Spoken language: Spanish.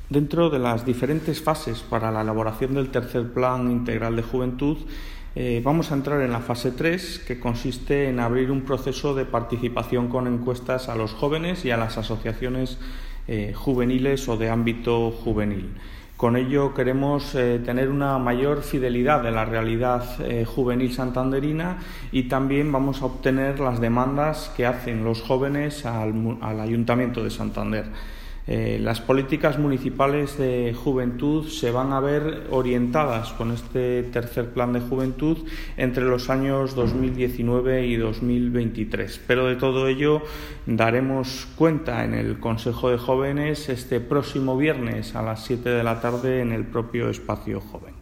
Dentro de las diferentes fases para la elaboración del tercer Plan Integral de Juventud, vamos a entrar en la fase 3, que consiste en abrir un proceso de participación con encuestas a los jóvenes y a las asociaciones juveniles o de ámbito juvenil. Con ello queremos tener una mayor fidelidad de la realidad juvenil santanderina y también vamos a obtener las demandas que hacen los jóvenes al Ayuntamiento de Santander. Las políticas municipales de juventud se van a ver orientadas con este tercer plan de juventud entre los años 2019 y 2023. Pero de todo ello daremos cuenta en el Consejo de Jóvenes este próximo viernes a las 7 de la tarde en el propio Espacio Joven.